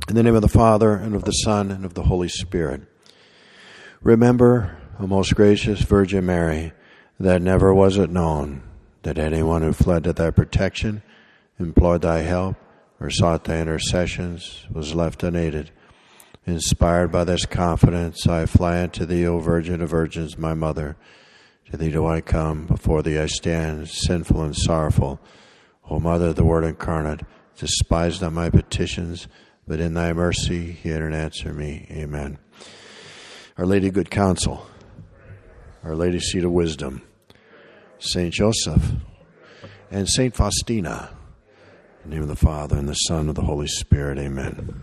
In the name of the Father, and of the Son, and of the Holy Spirit. Remember, O most gracious Virgin Mary, that never was it known that anyone who fled to thy protection, implored thy help, or sought thy intercessions was left unaided. Inspired by this confidence, I fly unto thee, O Virgin of Virgins, my Mother. To thee do I come, before thee I stand, sinful and sorrowful. O Mother of the Word incarnate, despise not my petitions, but in thy mercy hear and answer me. Amen. Our Lady Good Counsel, Our Lady Seat of Wisdom, Saint Joseph, and Saint Faustina. In the name of the Father, and the Son, and of the Holy Spirit. Amen.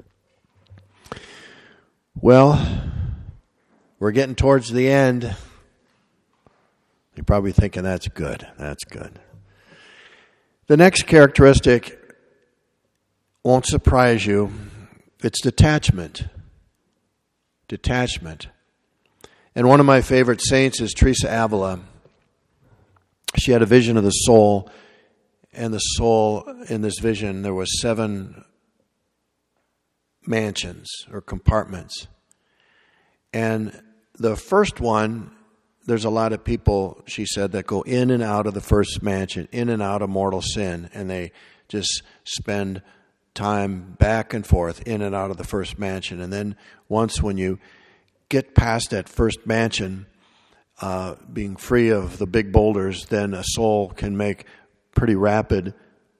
Well, we're getting towards the end. You're probably thinking, that's good. That's good. The next characteristic won't surprise you. It's detachment. Detachment. And one of my favorite saints is Teresa Avila. She had a vision of the soul, and the soul in this vision, there were 7 mansions or compartments. And the first one, there's a lot of people, she said, that go in and out of the first mansion, in and out of mortal sin, and they just spend time back and forth, in and out of the first mansion. And then once when you get past that first mansion, being free of the big boulders, then a soul can make pretty rapid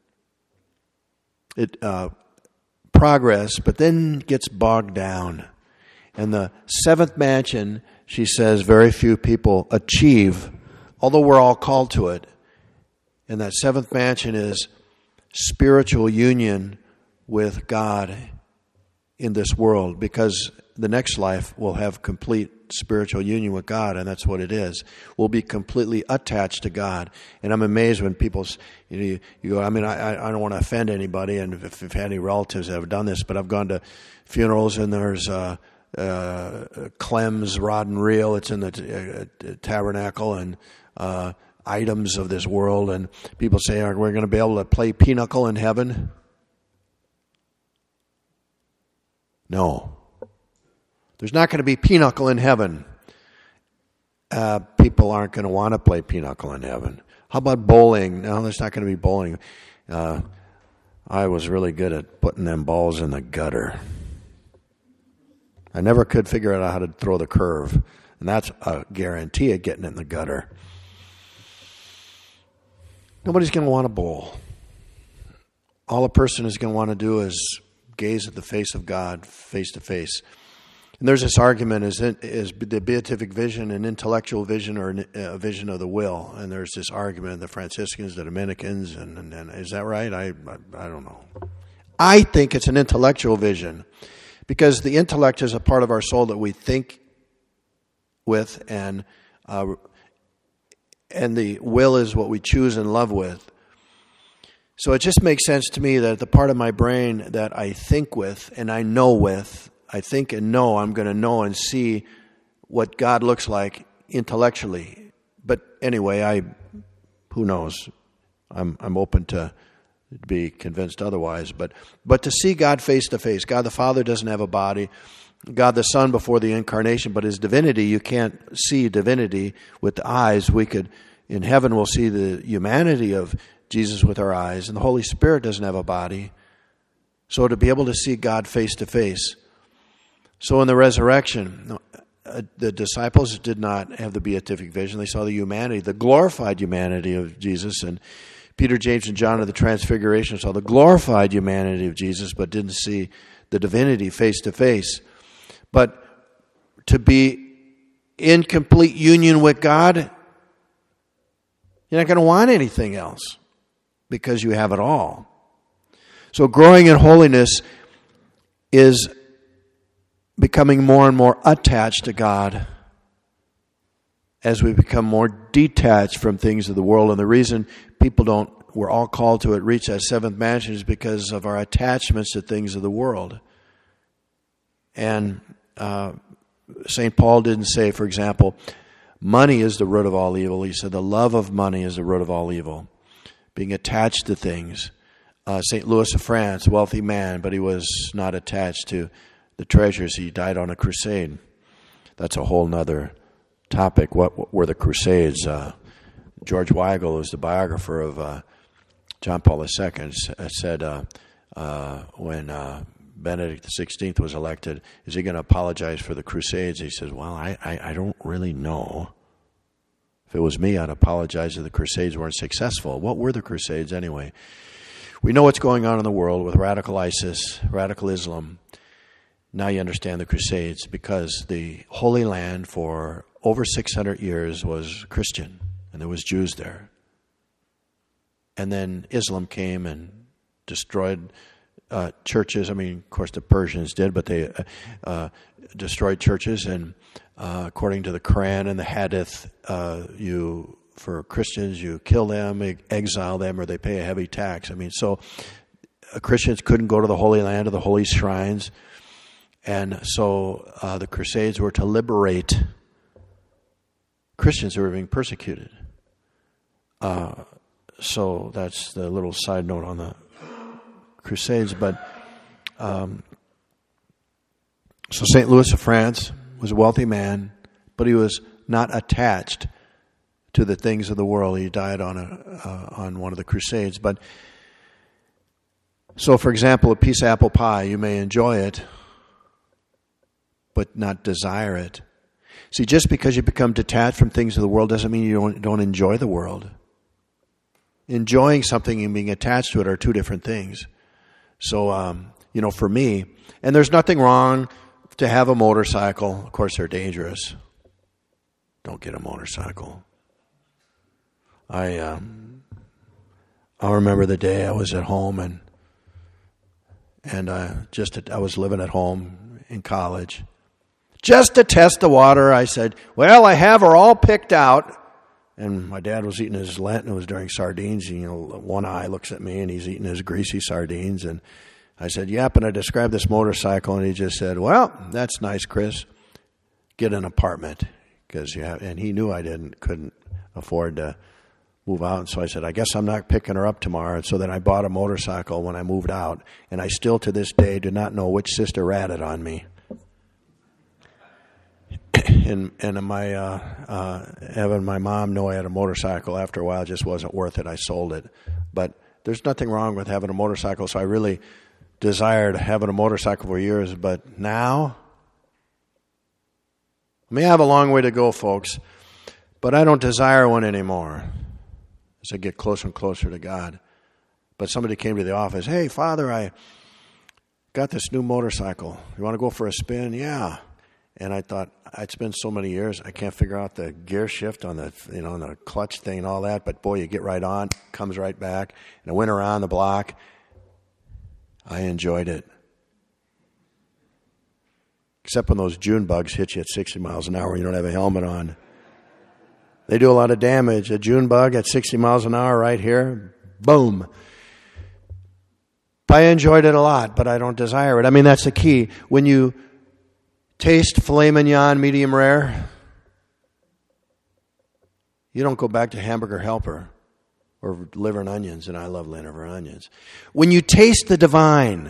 progress, but then gets bogged down. And the 7th mansion, she says, very few people achieve, although we're all called to it. And that 7th mansion is spiritual union with God in this world, because the next life will have complete spiritual union with God, and that's what it is. We'll be completely attached to God. And I'm amazed when people, you go, I mean, I don't want to offend anybody, and if you've had any relatives that have done this, but I've gone to funerals and there's Clem's Rod and Reel, it's in the tabernacle, and items of this world, and people say, are we going to be able to play pinochle in heaven? No. There's not going to be pinochle in heaven. People aren't going to want to play pinochle in heaven. How about bowling? No, there's not going to be bowling. I was really good at putting them balls in the gutter. I never could figure out how to throw the curve. And that's a guarantee of getting it in the gutter. Nobody's going to want to bowl. All a person is going to want to do is gaze at the face of God face to face. And there's this argument, is the beatific vision an intellectual vision or a vision of the will? And there's this argument, the Franciscans, the Dominicans, and is that right? I don't know. I think it's an intellectual vision, because the intellect is a part of our soul that we think with, and the will is what we choose and love with. So it just makes sense to me that the part of my brain that I think with and I know with, I think and know, I'm going to know and see what God looks like intellectually. But anyway, who knows? I'm open to be convinced otherwise. But to see God face to face, God the Father doesn't have a body. God the Son before the incarnation, but his divinity, you can't see divinity with the eyes. We could, in heaven, we'll see the humanity of Jesus with our eyes, and the Holy Spirit doesn't have a body. So to be able to see God face to face. So in the resurrection, the disciples did not have the beatific vision. They saw the humanity, the glorified humanity of Jesus. And Peter, James, and John of the Transfiguration saw the glorified humanity of Jesus, but didn't see the divinity face to face. But to be in complete union with God, you're not going to want anything else, because you have it all. So growing in holiness is becoming more and more attached to God as we become more detached from things of the world. And the reason we're all called to reach that 7th mansion is because of our attachments to things of the world. And St. Paul didn't say, for example, money is the root of all evil. He said the love of money is the root of all evil. Being attached to things. St. Louis of France, wealthy man, but he was not attached to the treasures. He died on a crusade. That's a whole nother topic. What were the Crusades? George Weigel, who's the biographer of John Paul II, said when Benedict XVI was elected, is he going to apologize for the Crusades? He says, well, I don't really know. If it was me, I'd apologize if the Crusades weren't successful. What were the Crusades anyway? We know what's going on in the world with radical ISIS, radical Islam. Now you understand the Crusades, because the Holy Land for over 600 years was Christian, and there was Jews there. And then Islam came and destroyed churches. I mean, of course, the Persians did, but they destroyed churches. And according to the Quran and the Hadith, for Christians, you kill them, exile them, or they pay a heavy tax. I mean, so Christians couldn't go to the Holy Land or the holy shrines. And so the Crusades were to liberate Christians who were being persecuted. So that's the little side note on the Crusades. But so St. Louis of France was a wealthy man, but he was not attached to the things of the world. He died on one of the Crusades. But so, for example, a piece of apple pie, you may enjoy it, but not desire it. See, just because you become detached from things of the world doesn't mean you don't enjoy the world. Enjoying something and being attached to it are two different things. So, for me, and there's nothing wrong to have a motorcycle. Of course, they're dangerous. Don't get a motorcycle. I remember the day I was at home and I was living at home in college. Just to test the water, I said, well, I have her all picked out. And my dad was eating his Lent, and it was during sardines. And, one eye looks at me, and he's eating his greasy sardines. And I said, yep, and I described this motorcycle, and he just said, well, that's nice, Chris. Get an apartment. And he knew I couldn't afford to move out. And so I said, I guess I'm not picking her up tomorrow. And so then I bought a motorcycle when I moved out. And I still, to this day, do not know which sister ratted on me. And having my mom know I had a motorcycle after a while just wasn't worth it. I sold it. But there's nothing wrong with having a motorcycle. So I really desired having a motorcycle for years. But now, I may have a long way to go, folks, but I don't desire one anymore as I get closer and closer to God. But somebody came to the office, hey, Father, I got this new motorcycle. You want to go for a spin? Yeah. And I thought, it's been so many years, I can't figure out the gear shift on the, on the clutch thing and all that. But boy, you get right on, comes right back. And I went around the block. I enjoyed it. Except when those June bugs hit you at 60 miles an hour and you don't have a helmet on. They do a lot of damage. A June bug at 60 miles an hour right here, boom. I enjoyed it a lot, but I don't desire it. I mean, that's the key. When you taste filet mignon medium rare, you don't go back to hamburger helper or liver and onions, and I love liver and onions. When you taste the divine,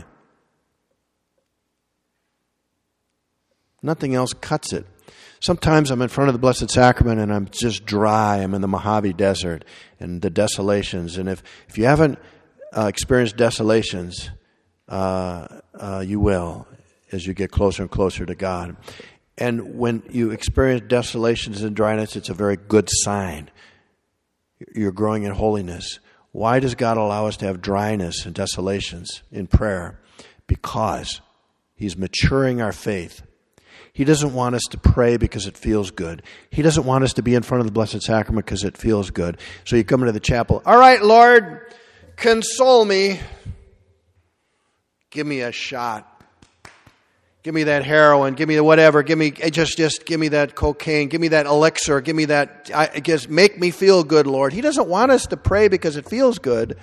nothing else cuts it. Sometimes I'm in front of the Blessed Sacrament and I'm just dry. I'm in the Mojave Desert and the desolations. And if you haven't experienced desolations, you will as you get closer and closer to God. And when you experience desolations and dryness, it's a very good sign. You're growing in holiness. Why does God allow us to have dryness and desolations in prayer? Because He's maturing our faith. He doesn't want us to pray because it feels good. He doesn't want us to be in front of the Blessed Sacrament because it feels good. So you come into the chapel, all right, Lord, console me. Give me a shot. Give me that heroin. Give me the whatever. Give me just give me that cocaine. Give me that elixir. Give me that. Just make me feel good, Lord. He doesn't want us to pray because it feels good.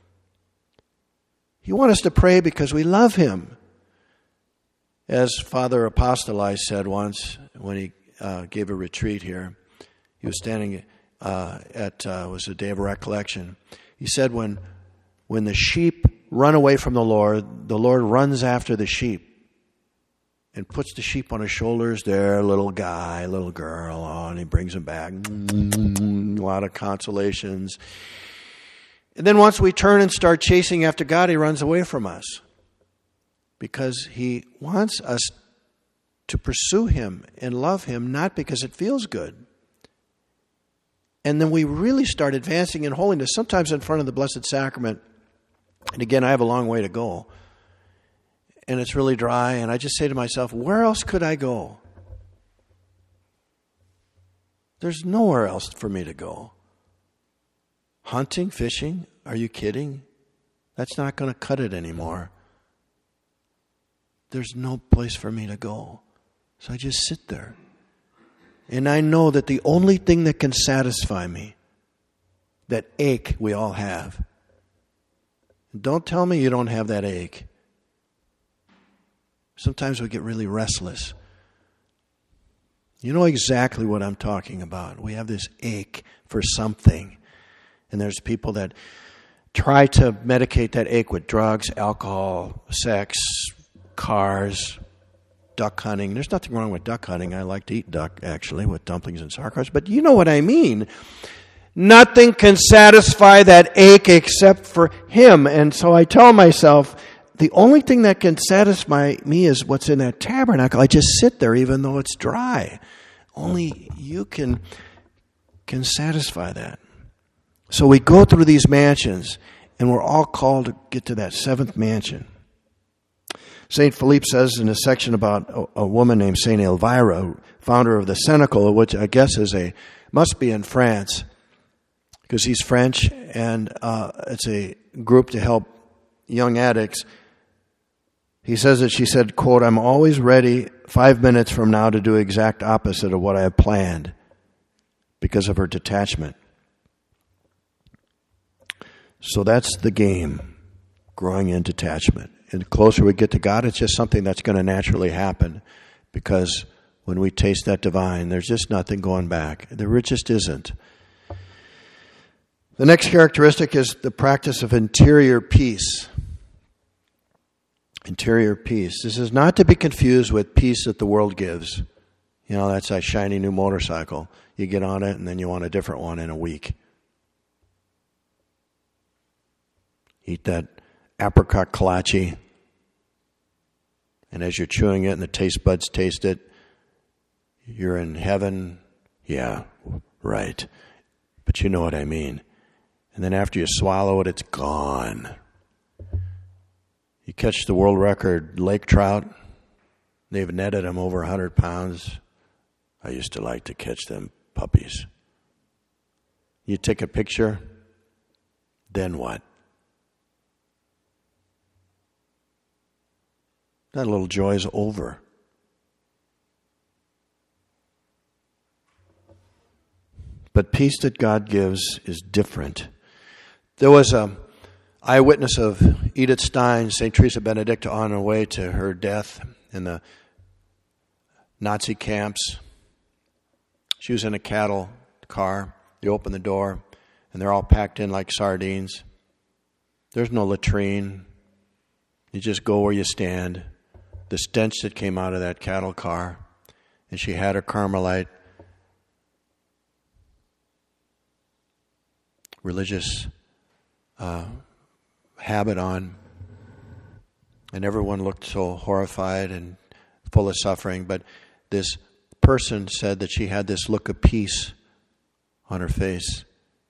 He wants us to pray because we love Him. As Father Apostoli said once when he gave a retreat here, he was standing it was a day of recollection. He said when the sheep run away from the Lord runs after the sheep and puts the sheep on his shoulders. There, little guy, little girl, and he brings them back. A lot of consolations. And then once we turn and start chasing after God, he runs away from us because he wants us to pursue him and love him, not because it feels good. And then we really start advancing in holiness, sometimes in front of the Blessed Sacrament. And again, I have a long way to go. And it's really dry, and I just say to myself, where else could I go? There's nowhere else for me to go. Hunting, fishing, are you kidding? That's not going to cut it anymore. There's no place for me to go. So I just sit there. And I know that the only thing that can satisfy me, that ache we all have. Don't tell me you don't have that ache. Sometimes we get really restless. You know exactly what I'm talking about. We have this ache for something. And there's people that try to medicate that ache with drugs, alcohol, sex, cars, duck hunting. There's nothing wrong with duck hunting. I like to eat duck, actually, with dumplings and sauerkraut. But you know what I mean. Nothing can satisfy that ache except for him. And so I tell myself, the only thing that can satisfy me is what's in that tabernacle. I just sit there even though it's dry. Only you can satisfy that. So we go through these mansions, and we're all called to get to that seventh mansion. St. Philippe says in a section about a woman named St. Elvira, founder of the Cenacle, which I guess must be in France, because he's French, and it's a group to help young addicts. He says that she said, quote, "I'm always ready 5 minutes from now to do exact opposite of what I have planned," because of her detachment. So that's the game, growing in detachment. And the closer we get to God, it's just something that's going to naturally happen, because when we taste that divine, there's just nothing going back. There just isn't. The next characteristic is the practice of interior peace. Interior peace. This is not to be confused with peace that the world gives. You know, that's a shiny new motorcycle. You get on it and then you want a different one in a week. Eat that apricot kolache, and as you're chewing it and the taste buds taste it, you're in heaven. Yeah, right. But you know what I mean. And then after you swallow it, it's gone. You catch the world record lake trout. They've netted them over 100 pounds. I used to like to catch them puppies. You take a picture, then what? That little joy is over. But peace that God gives is different. There was an eyewitness of Edith Stein, St. Teresa Benedicta, on her way to her death in the Nazi camps. She was in a cattle car. You open the door, and they're all packed in like sardines. There's no latrine. You just go where you stand. The stench that came out of that cattle car, and she had her Carmelite religious habit on, and everyone looked so horrified and full of suffering, but this person said that she had this look of peace on her face.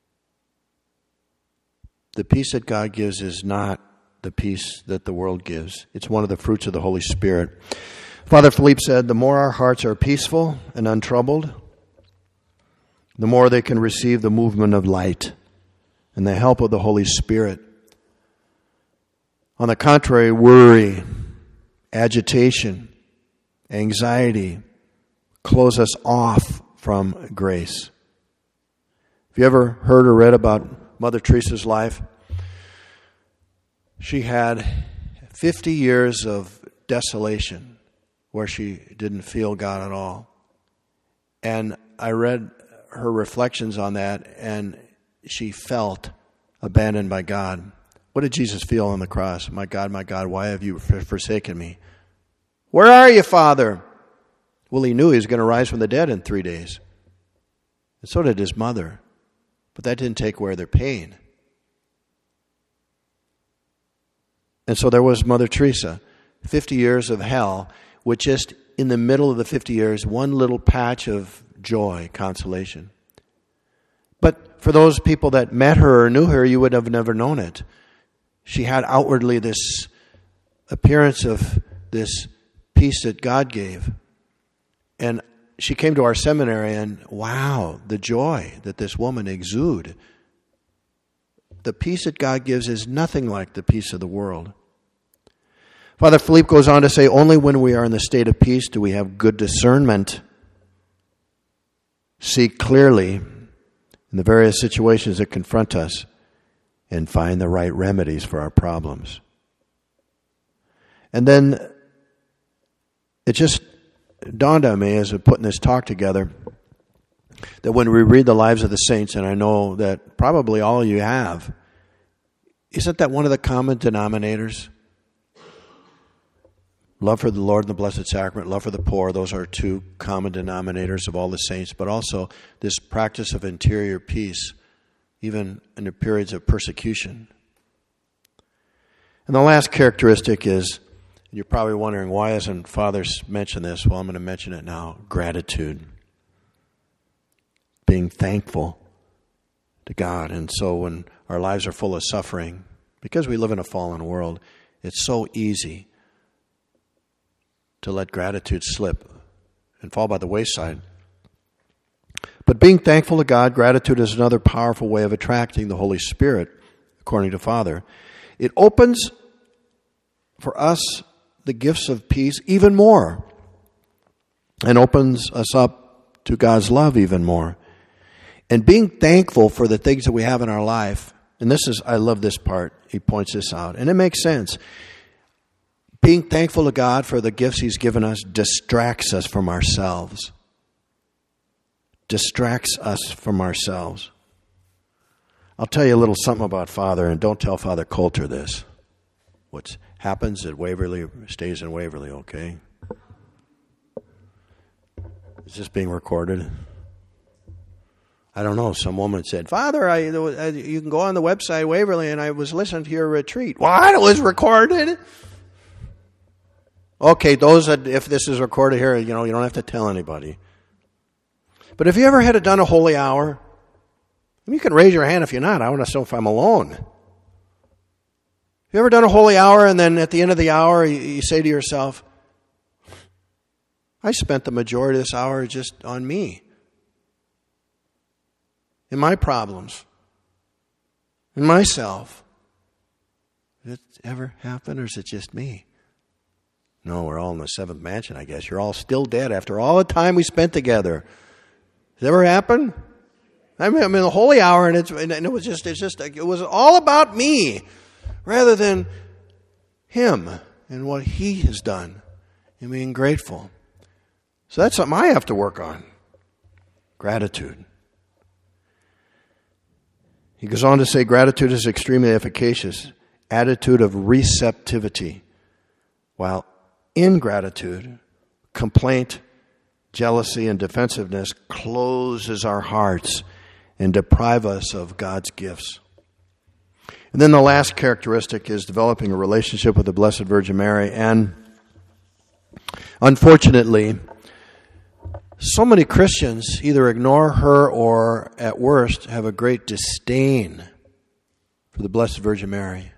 The peace that God gives is not the peace that the world gives. It's one of the fruits of the Holy Spirit. Father Philippe said, the more our hearts are peaceful and untroubled, the more they can receive the movement of light and the help of the Holy Spirit. On the contrary, worry, agitation, anxiety close us off from grace. Have you ever heard or read about Mother Teresa's life? She had 50 years of desolation where she didn't feel God at all. And I read her reflections on that, and she felt abandoned by God. What did Jesus feel on the cross? My God, why have you forsaken me? Where are you, Father? Well, he knew he was going to rise from the dead in 3 days. And so did his mother. But that didn't take away their pain. And so there was Mother Teresa, 50 years of hell, with just in the middle of the 50 years, one little patch of joy, consolation. But for those people that met her or knew her, you would have never known it. She had outwardly this appearance of this peace that God gave. And she came to our seminary and, wow, the joy that this woman exuded. The peace that God gives is nothing like the peace of the world. Father Philippe goes on to say, only when we are in the state of peace do we have good discernment, see clearly in the various situations that confront us, and find the right remedies for our problems. And then it just dawned on me as we're putting this talk together that when we read the lives of the saints, and I know that probably all of you have, isn't that one of the common denominators? Love for the Lord and the Blessed Sacrament, love for the poor, those are two common denominators of all the saints, but also this practice of interior peace, even in the periods of persecution. And the last characteristic is, you're probably wondering, why hasn't Father mentioned this? Well, I'm going to mention it now. Gratitude. Being thankful to God. And so when our lives are full of suffering, because we live in a fallen world, it's so easy to let gratitude slip and fall by the wayside. But being thankful to God, gratitude is another powerful way of attracting the Holy Spirit, according to Father. It opens for us the gifts of peace even more and opens us up to God's love even more. And being thankful for the things that we have in our life, and this is, I love this part, he points this out, and it makes sense. Being thankful to God for the gifts He's given us distracts us from ourselves. Distracts us from ourselves. I'll tell you a little something about Father, and don't tell Father Coulter this. What happens at Waverly stays in Waverly, okay? Is this being recorded? I don't know. Some woman said, Father, you can go on the website, Waverly, and I was listening to your retreat. What? It was recorded? Okay, those that, if this is recorded here, you don't have to tell anybody. But have you ever had done a holy hour? You can raise your hand if you're not. I want to know if I'm alone. Have you ever done a holy hour and then at the end of the hour you say to yourself, I spent the majority of this hour just on me. In my problems. In myself. Did it ever happen or is it just me? No, we're all in the seventh mansion, I guess. You're all still dead after all the time we spent together. Has it ever happened? I'm in the holy hour, and it was all about me, rather than Him and what He has done, and being grateful. So that's something I have to work on. Gratitude. He goes on to say, gratitude is extremely efficacious. Attitude of receptivity, while ingratitude, complaint, jealousy, and defensiveness closes our hearts and deprive us of God's gifts. And then the last characteristic is developing a relationship with the Blessed Virgin Mary. And unfortunately, so many Christians either ignore her or, at worst, have a great disdain for the Blessed Virgin Mary.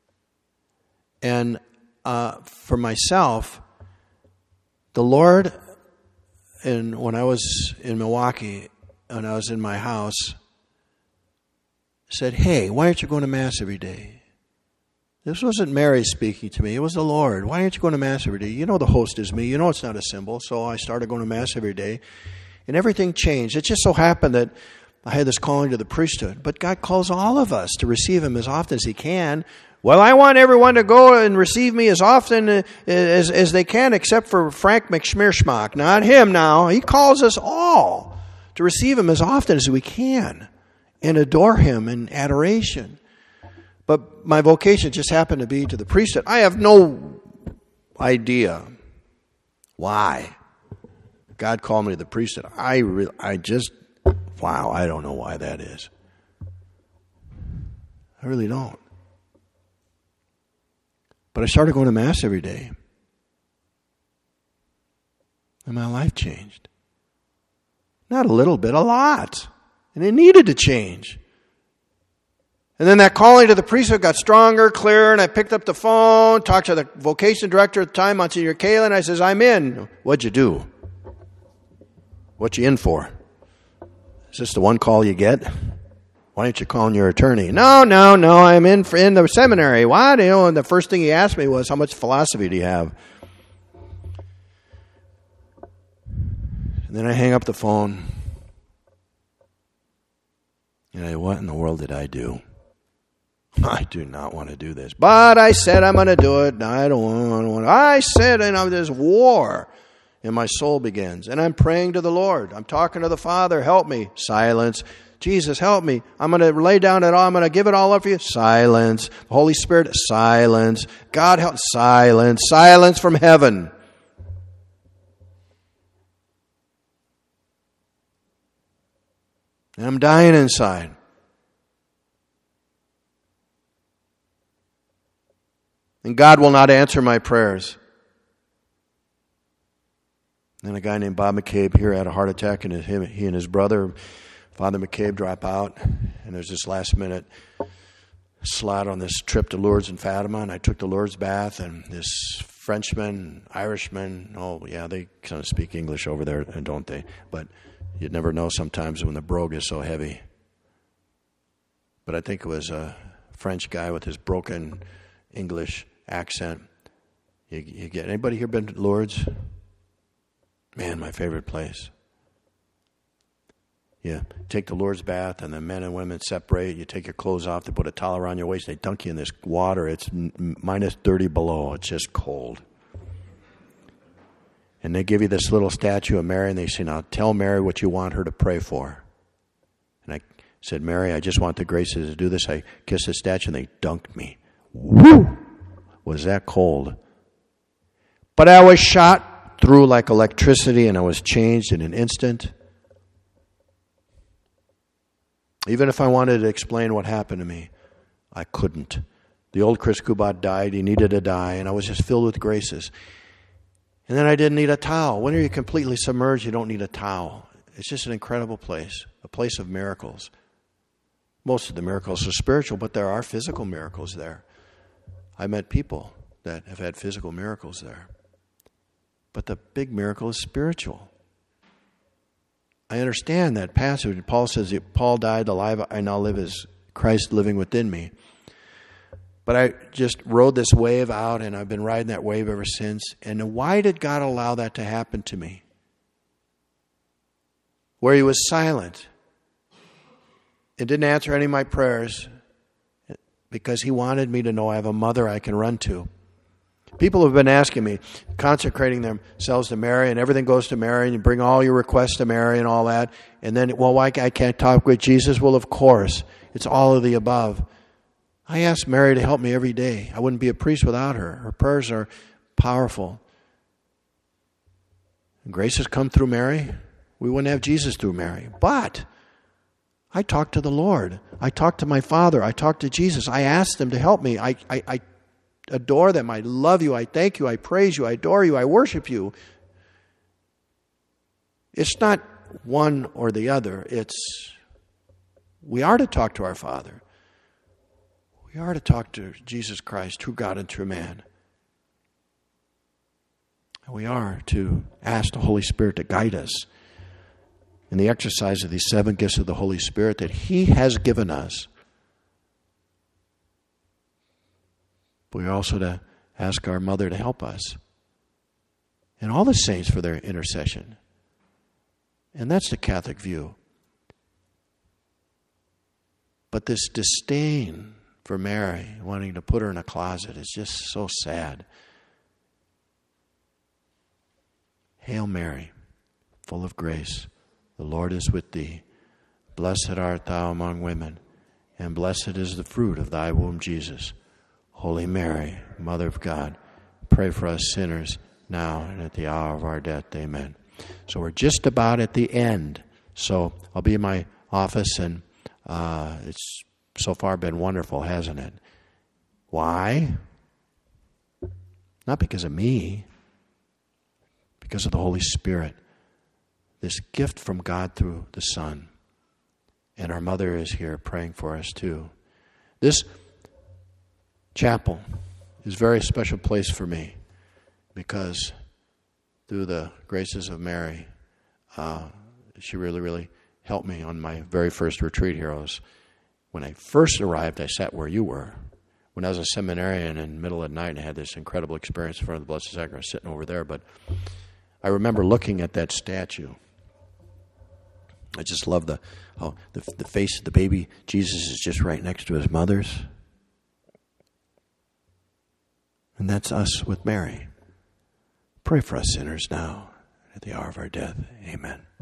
And for myself, the Lord, and when I was in Milwaukee, when I was in my house, said, hey, why aren't you going to Mass every day? This wasn't Mary speaking to me. It was the Lord. Why aren't you going to Mass every day? You know the host is me. You know it's not a symbol. So I started going to Mass every day. And everything changed. It just so happened that I had this calling to the priesthood. But God calls all of us to receive Him as often as He can. Well, I want everyone to go and receive me as often as they can, except for Frank McSmearschmack. Not him now. He calls us all to receive Him as often as we can and adore Him in adoration. But my vocation just happened to be to the priesthood. I have no idea why God called me to the priesthood. I don't know why that is. I really don't. But I started going to Mass every day. And my life changed. Not a little bit, a lot. And it needed to change. And then that calling to the priesthood got stronger, clearer, and I picked up the phone, talked to the vocation director at the time, Monsignor Kayla, and I says, I'm in. What'd you do? What you in for? Is this the one call you get? Why aren't you calling your attorney? No, I'm in the seminary. What? And the first thing he asked me was, how much philosophy do you have? And then I hang up the phone. And what in the world did I do? I do not want to do this. But I said I'm going to do it. I don't want to. I said, and there's war. And my soul begins. And I'm praying to the Lord. I'm talking to the Father. Help me. Silence. Jesus, help me. I'm going to lay down it all. I'm going to give it all up for you. Silence. The Holy Spirit, silence. God, help. Silence. Silence from heaven. And I'm dying inside. And God will not answer my prayers. And a guy named Bob McCabe here had a heart attack, and he and his brother, Father McCabe, drop out. And there's this last minute slot on this trip to Lourdes and Fatima, and I took the Lourdes bath, and this Frenchman, Irishman, they kind of speak English over there, don't they? But you'd never know sometimes when the brogue is so heavy. But I think it was a French guy with his broken English accent. You get anybody here been to Lourdes? Man, my favorite place. You take the Lourdes bath, and the men and women separate. You take your clothes off. They put a towel around your waist. They dunk you in this water. It's minus 30 below. It's just cold. And they give you this little statue of Mary, and they say, now tell Mary what you want her to pray for. And I said, Mary, I just want the graces to do this. I kissed the statue, and they dunked me. Woo! Was that cold? But I was shot through like electricity, and I was changed in an instant. Even if I wanted to explain what happened to me, I couldn't. The old Chris Kubat died. He needed to die, and I was just filled with graces. And then I didn't need a towel. When you're completely submerged, you don't need a towel. It's just an incredible place, a place of miracles. Most of the miracles are spiritual, but there are physical miracles there. I met people that have had physical miracles there. But the big miracle is spiritual. I understand that passage. Paul says, Paul died, the life I now live is Christ living within me. But I just rode this wave out, and I've been riding that wave ever since. And why did God allow that to happen to me? Where he was silent. It didn't answer any of my prayers because he wanted me to know I have a mother I can run to. People have been asking me, consecrating themselves to Mary, and everything goes to Mary, and you bring all your requests to Mary and all that. And then, why I can't talk with Jesus? Well, of course. It's all of the above. I ask Mary to help me every day. I wouldn't be a priest without her. Her prayers are powerful. And grace has come through Mary. We wouldn't have Jesus through Mary. But I talk to the Lord. I talk to my Father. I talk to Jesus. I ask them to help me. I adore them. I love you. I thank you. I praise you. I adore you. I worship you. It's not one or the other. We are to talk to our Father. We are to talk to Jesus Christ, true God and true man. And we are to ask the Holy Spirit to guide us in the exercise of these 7 gifts of the Holy Spirit that he has given us. But we're also to ask our mother to help us. And all the saints for their intercession. And that's the Catholic view. But this disdain for Mary, wanting to put her in a closet, is just so sad. Hail Mary, full of grace, the Lord is with thee. Blessed art thou among women, and blessed is the fruit of thy womb, Jesus. Holy Mary, Mother of God, pray for us sinners, now and at the hour of our death. Amen. So we're just about at the end. So I'll be in my office, and it's so far been wonderful, hasn't it? Why? Not because of me, because of the Holy Spirit. This gift from God through the Son. And our mother is here praying for us too. This chapel is a very special place for me because through the graces of Mary, she really, really helped me on my very first retreat here. When I first arrived, I sat where you were. When I was a seminarian in the middle of the night, I had this incredible experience in front of the Blessed Sacrament, sitting over there. But I remember looking at that statue. I just love the face of the baby. Jesus is just right next to his mother's. And that's us with Mary. Pray for us sinners now, at the hour of our death. Amen.